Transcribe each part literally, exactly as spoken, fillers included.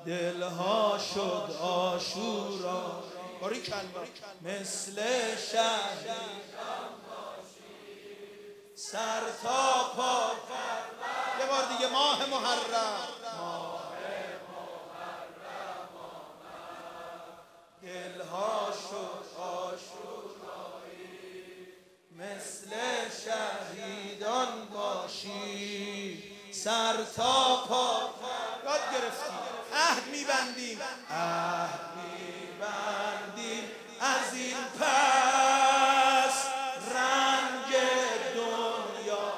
دلها شد آشورا. باریکلا. مثل شهیدان سر تا پا. یه بار دیگه ماه محرم. دلها شد آشورایی، مثل شهیدان باشی، سر تا پا. یاد گرفتیم عهد میبندیم، عهد میبندیم از این پس رنگ دنیا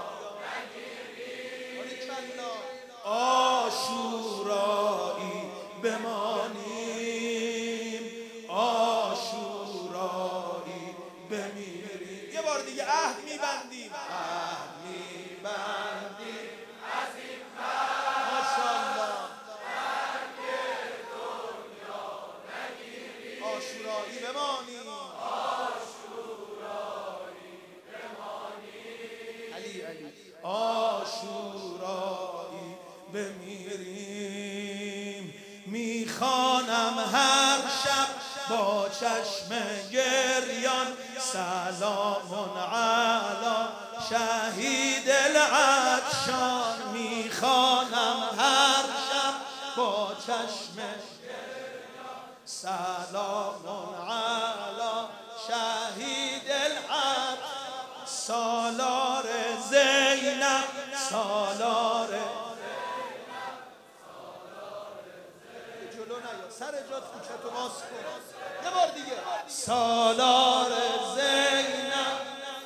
نگیریم، آشورایی بمانیم، آشورایی بمیریم. یه بار دیگه عهد میبندیم، عهد میبندیم از این پس ماشاءالله رنگ دنیا نگیریم، آشورایی بمانیم، آشورایی بمانیم، علی علی آشورایی بمیریم. میخوانم هر شب با چشم گریان سلام علی شهید العطشان. میخوانم هر شب با چشم گریان سلام علی شهید العطشان. سالار زینب، سالار سر جات کوچتو باز کن. یه بار دیگه سالار زینب،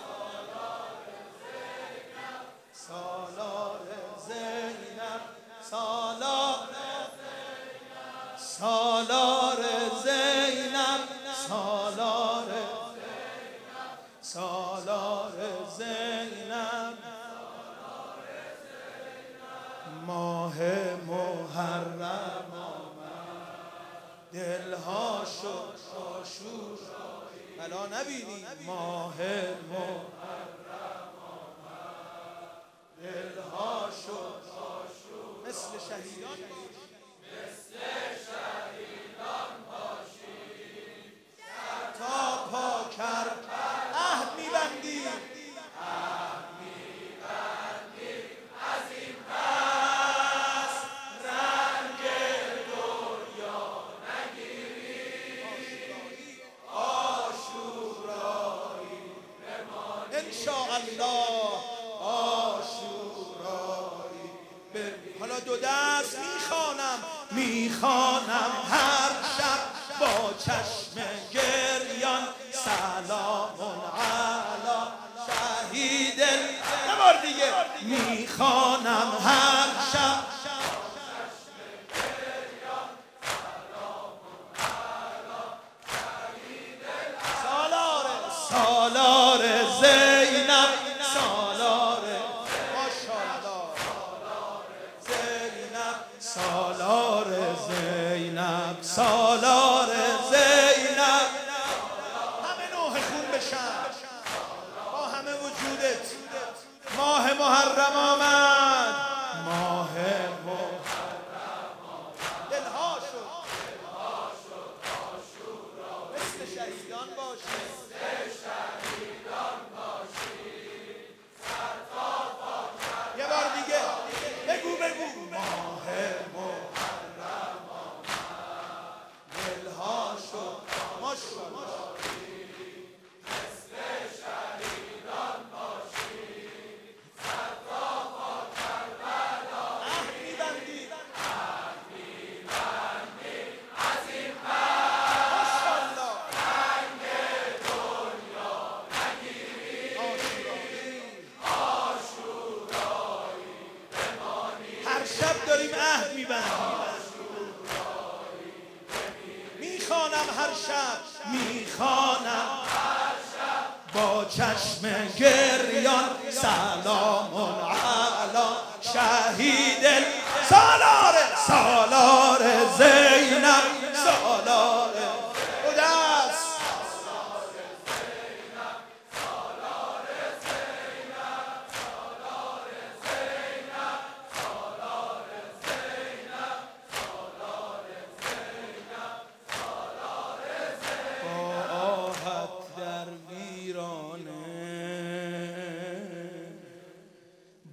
سالار زینب، سالار سالار زینب، سالار سالار زینب. ماه محرم دلها شد آشورایی. بلا نبینی ماه محرم دلها شد آشورایی، مثل شهیدان مثل شهیدان باشی، سر تا پا کرد. عهد میبندیم، عهد میبندیم از این پس رنگ دنیا نگیریم، آشورایی بمانیم انشاءالله، آشورایی بمانیم. حالا دو دست میخوانم، میخوانم هر شب با چشم گریان سلام علی شهید. یه بار دیگه میخوانم هر شب سالار سالار زینب، سالار ماشاءالله زینب، سالار زینب، سالار زینب. همه نوح خون بشن با همه وجودت. ماه محرم آمد، ماه محرم آمد. دلها شد آشورایی، مثل شهیدان باشی، مثل شهیدان باشی، سر تا پا کرد. یه بار دیگه بگو بگو ماه محرم آمد، دلها شد ماشاءالله مثل شهیدان باشی، سر تا پا کرد. عهد میبندیم، عهد میبندیم از این پس ماشاءالله رنگ دنیا نگیریم، آشورایی بمانیم. هر شب داریم عهد میبندیم، میخوانم هر شب، میخوانم هر شب با چشم گریان سلام علی شهید. سالار سالار زینب، سالار قدس، سالار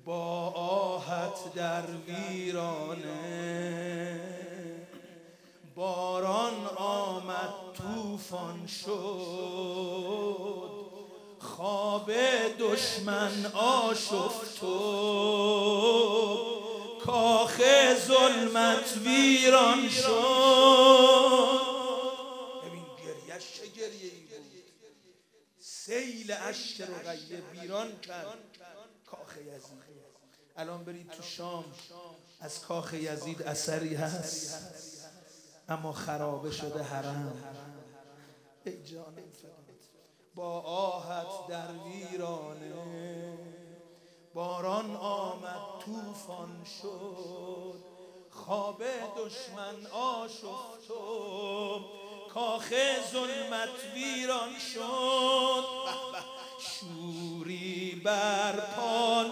با آهت در ویرانه، باران آمد طوفان شد، خواب دشمن آشفت و کاخ ظلمت ویران شد. ببین گریه‌اش چه گریه‌ای بود، سیل اشک رقیه ویران کرد کاخ یزید. الان برید تو شام از کاخ یزید اثری هست، اما خرابه شده حرم. ای جانم فدات، با آهت در ویرانه، باران آمد طوفان شد، خواب دشمن آشفت و کاخ ظلمت ویران شد. شوری بر پا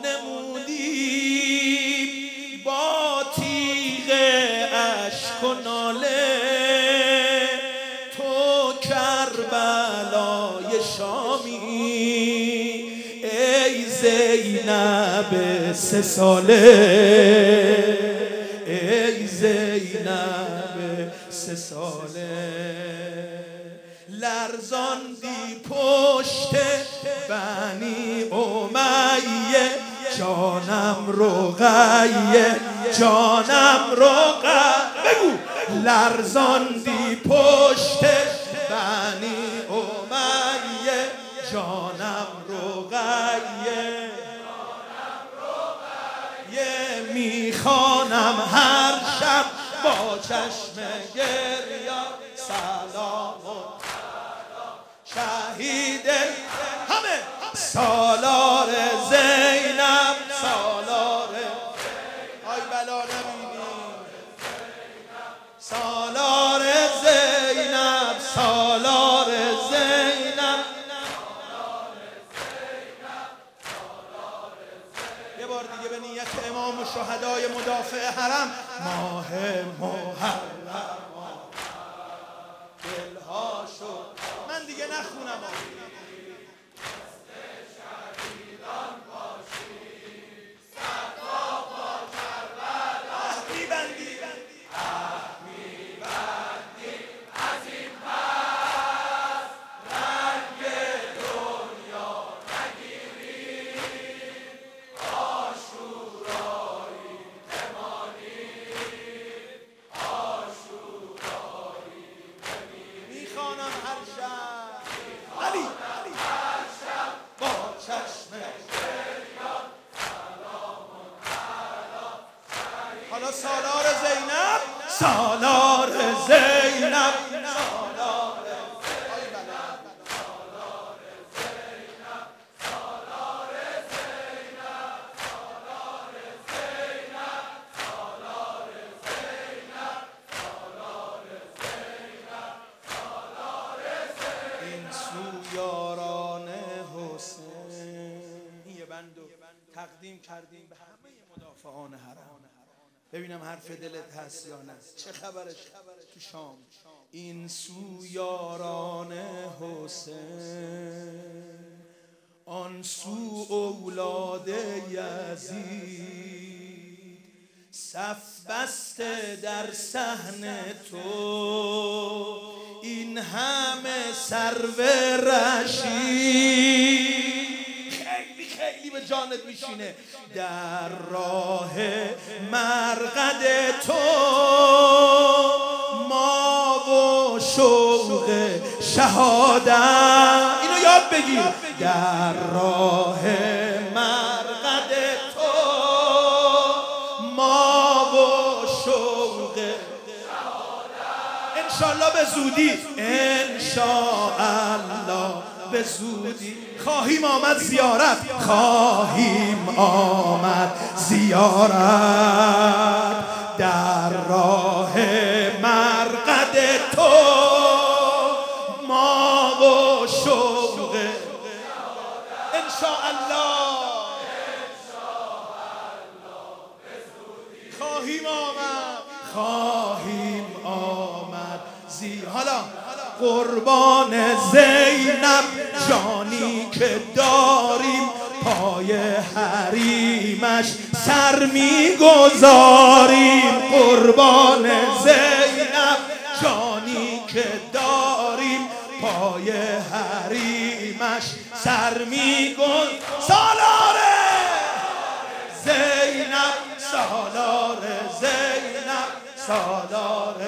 نمودی با تیغ اشک و ناله، تو کربلای شامی ای زینب سه ساله، ای زینب سه ساله. لرزاندی پشت بنی امیه، جانم رقیه، جانم رقیه. بگو لرزاندی پشت بنی امیه، جانم رقیه. یه میخوانم هر شب با چشم گریان، سلام شهید همه سالار زینب، سالار آی بلا نبینی، سالار زینب، سالار زینب. یه بار دیگه به نیت امام و شهدای مدافع حرم. ماه محرم دلها شد، من دیگه نخونم. حالا سالار زینب، سالار زینب، سالار این سو یاران حسین. این یه بندو تقدیم کردیم به همه مدافعان حرم. ببینم حرف دلت هست یا نه، چه خبرش تو شام. این سو یاران حسین، آن سو اولاد یزید، صف بسته در صحن تو این همه سرو رشید. خیلی به جانت میشینه. در راه مرقد تو ما و شوق شهادت، اینو یاد بگیر. در راه مرقد تو ما و شوق شهادت، انشالله به زودی، انشالله به زودی خواهیم آمد زیارت، خواهیم آمد زیارت. در راه مرقد تو ما و شوق انشاءالله، خواهیم آمد، خواهیم آمد زیارت. حالا قربان زینب جانی که داریم، پای حریمش سر میگذاریم، قربان زینب جانی که داریم، پای حریمش سر میگذاریم. سالار زینب، سالار زینب، سالار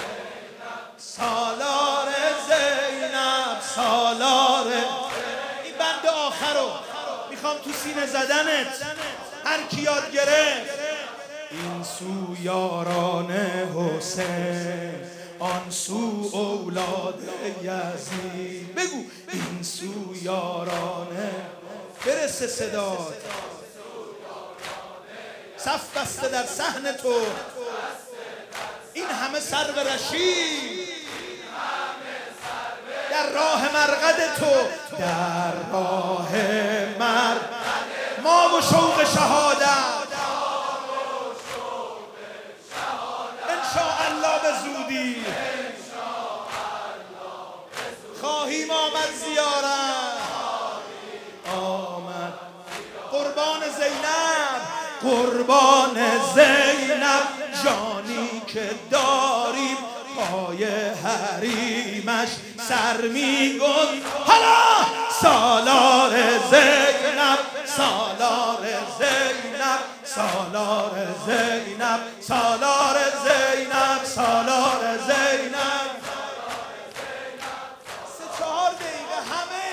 سالار زینب، سالار. این بند آخر رو میخوام تو سینه زدنت هر کی یاد گرفت. این سو یاران حسین، آن سو اولاد یزید. بگو این سو یاران، برسه صدات. صف بسته در صحن تو، این همه سرو رشید در راه مرقد تو، در راه مرقد ما و شوق شهادت انشاءالله به زودی خواهیم آمد زیارت. آمد قربان زینب، قربان زینب جانی که داریم، پای حریمش سر میگذاریم. حالا سالار زینب، سالار زینب، سالار زینب، سالار زینب، سالار زینب. سه چهار دقیقه همه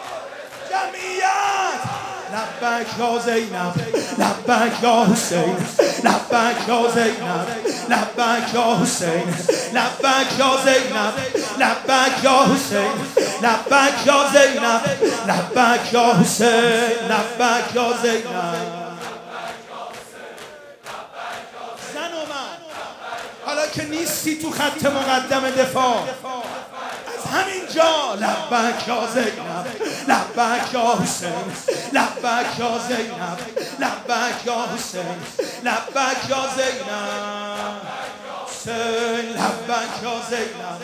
جمعیت لبک یا زینب، لبک یا حسین، لبک یا زینب، لبک یا حسین، لبک یا زینب، لبک یا حسین، لبک یا زینب، لبک یا حسین، لبک یا زینب. زن و من حالا که نیستی تو خط مقدم دفاع، همینجا لبک یا زینب، لبک یا حسین، لبک یا زینب، لبک یا حسین، لبک یا زینب، حسین، لبک یا زینب.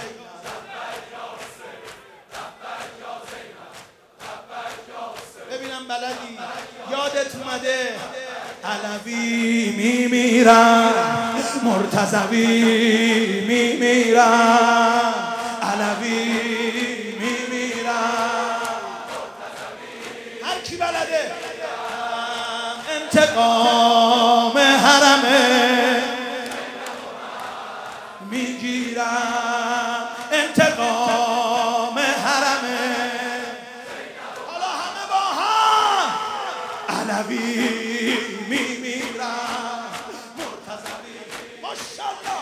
ببینم بلدی یادت اومده علوی میمیرم، مرتضوی میمیرم، علوی میمیرم. هر کی بلده انتقام حرمه میگیرم، انتقام حرمه. حالا همه با هم علوی میمیرم، مرتضوی ماشاءالله.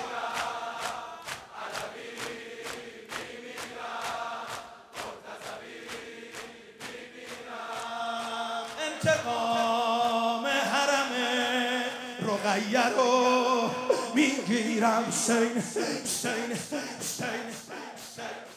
انتقام حرمه رقیه رو میگیرم، حسین، حسین، حسین، حسین.